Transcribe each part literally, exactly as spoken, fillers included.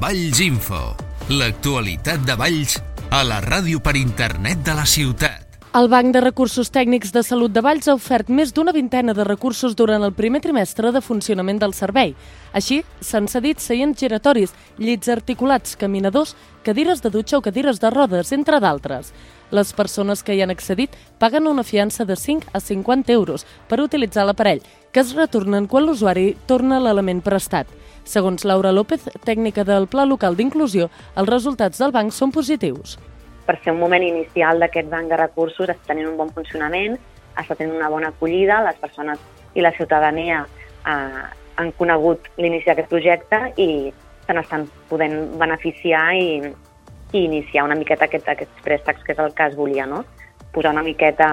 Valls Info. L'actualitat de Valls a la ràdio per internet de la ciutat. El Banc de Recursos Tècnics de Salut de Valls ha ofert més d'una vintena de recursos durant el primer trimestre de funcionament del servei. Així, s'han cedit seients giratoris, llits articulats, caminadors, cadires de dutxa o cadires de rodes, entre d'altres. Les persones que hi han accedit paguen una fiança de cinc a cinquanta euros per utilitzar l'aparell, que es retornen quan l'usuari torna l'element prestat. Segons Laura López, tècnica del Pla Local d'Inclusió, els resultats del banc són positius. Per ser un moment inicial d'aquest banc de recursos està tenint un bon funcionament, està tenint una bona acollida, les persones i la ciutadania eh, han conegut l'inici d'aquest projecte i se n'estan podent beneficiar i, i iniciar una miqueta aquest, aquests préstecs, que és el que es volia, no? Posar una miqueta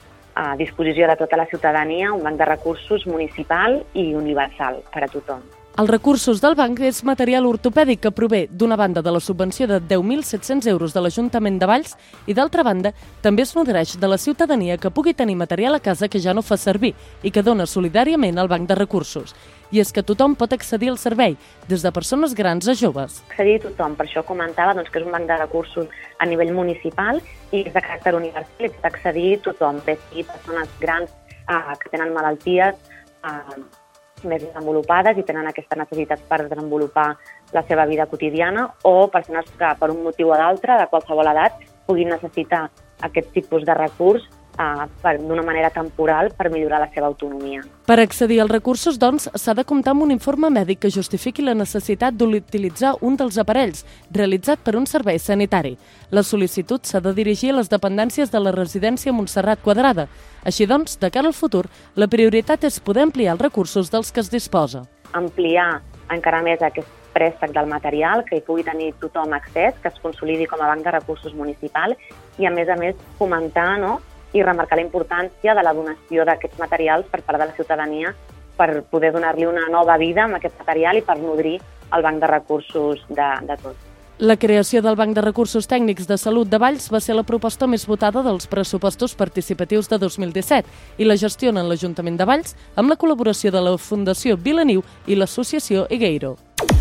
a disposició de tota la ciutadania un banc de recursos municipal i universal per a tothom. Els recursos del banc és material ortopèdic que prové, d'una banda, de la subvenció de deu mil set-cents euros de l'Ajuntament de Valls i, d'altra banda, també es nodreix de la ciutadania que pugui tenir material a casa que ja no fa servir i que dona solidàriament al banc de recursos. I és que tothom pot accedir al servei, des de persones grans a joves. Accedir tothom, per això comentava doncs, que és un banc de recursos a nivell municipal i és de caràcter universal i pot accedir tothom, bé sigui persones grans eh, que tenen malalties eh, més desenvolupades i tenen aquesta necessitat per desenvolupar la seva vida quotidiana, o persones que per un motiu o d'altre, de qualsevol edat, puguin necessitar aquest tipus de recurs eh, d'una manera temporal per millorar la seva autonomia. Per accedir als recursos, doncs, s'ha de comptar amb un informe mèdic que justifiqui la necessitat d'utilitzar un dels aparells, realitzat per un servei sanitari. La sol·licitud s'ha de dirigir a les dependències de la residència Montserrat Quadrada. Així doncs, de cara al futur, la prioritat és poder ampliar els recursos dels que es disposa. Ampliar encara més aquest préstec del material, que hi pugui tenir tothom accés, que es consolidi com a banc de recursos municipal i, a més a més, fomentar, no?, i remarcar la importància de la donació d'aquests materials per part de la ciutadania per poder donar-li una nova vida amb aquest material i per nodrir el banc de recursos de, de tots. La creació del Banc de Recursos Tècnics de Salut de Valls va ser la proposta més votada dels pressupostos participatius de dos mil disset i la gestiona l'Ajuntament de Valls amb la col·laboració de la Fundació Vilaniu i l'Associació Igueiro.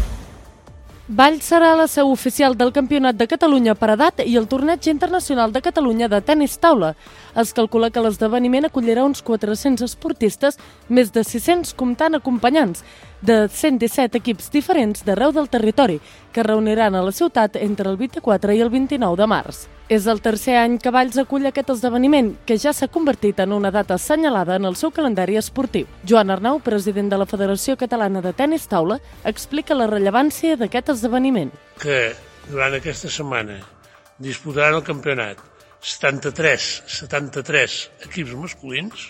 Valls serà la seu oficial del Campionat de Catalunya per edat i el Torneig Internacional de Catalunya de Tenis Taula. Es calcula que l'esdeveniment acollirà uns quatre-cents esportistes, més de sis-cents comptant acompanyants, de cent disset equips diferents d'arreu del territori, que reuniran a la ciutat entre el vint-i-quatre i el vint-i-nou de març. És el tercer any que Valls acull aquest esdeveniment, que ja s'ha convertit en una data assenyalada en el seu calendari esportiu. Joan Arnau, president de la Federació Catalana de Tenis Taula, explica la rellevància d'aquest esdeveniment. Que durant aquesta setmana disputaran el campionat setanta-tres, setanta-tres equips masculins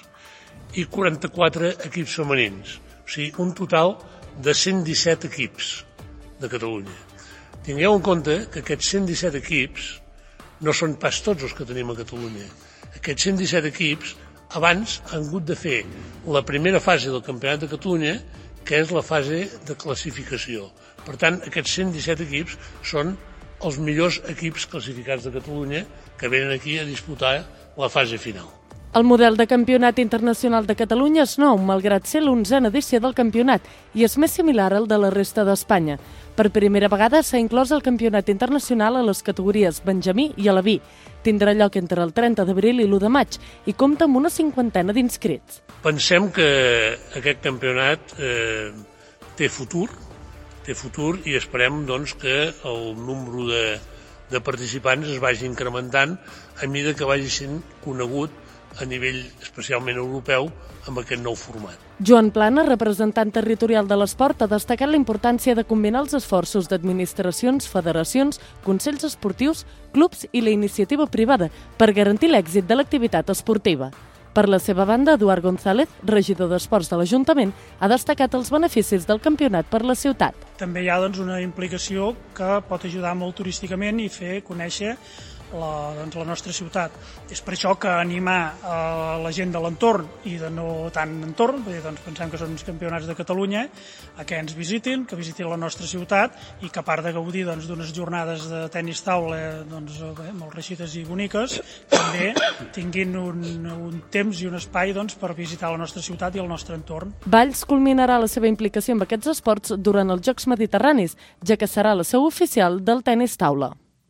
i quaranta-quatre equips femenins. O sigui, un total de cent disset equips de Catalunya. Tingueu en compte que aquests cent disset equips no són pas tots els que tenim a Catalunya. Aquests cent disset equips abans han hagut de fer la primera fase del Campionat de Catalunya, que és la fase de classificació. Per tant, aquests cent disset equips són els millors equips classificats de Catalunya que venen aquí a disputar la fase final. El model de campionat internacional de Catalunya és nou, malgrat ser l'onzena edició del campionat, i és més similar al de la resta d'Espanya. Per primera vegada s'ha inclòs el campionat internacional a les categories Benjamí i Aleví. Tindrà lloc entre el trenta d'abril i l'u de maig i compta amb una cinquantena d'inscrits. Pensem que aquest campionat eh, té futur, té futur i esperem doncs, que el número de, de participants es vagi incrementant a mesura que vagi sent conegut a nivell especialment europeu amb aquest nou format. Joan Plana, representant territorial de l'esport, ha destacat la importància de combinar els esforços d'administracions, federacions, consells esportius, clubs i la iniciativa privada per garantir l'èxit de l'activitat esportiva. Per la seva banda, Eduard González, regidor d'Esports de l'Ajuntament, ha destacat els beneficis del campionat per la ciutat. També hi ha doncs, una implicació que pot ajudar molt turísticament i fer conèixer la, doncs, la nostra ciutat. És per això que animar a la gent de l'entorn i de no tant entorn, perquè doncs, pensem que són els campionats de Catalunya, a que ens visitin, que visitin la nostra ciutat i que a part de gaudir doncs, d'unes jornades de tenis taula doncs, bé, molt reixides i boniques, també tinguin un, un temps i un espai doncs, per visitar la nostra ciutat i el nostre entorn. Valls culminarà la seva implicació amb aquests esports durant els Jocs Mediterranis, ja que serà la seu oficial del tenis taula.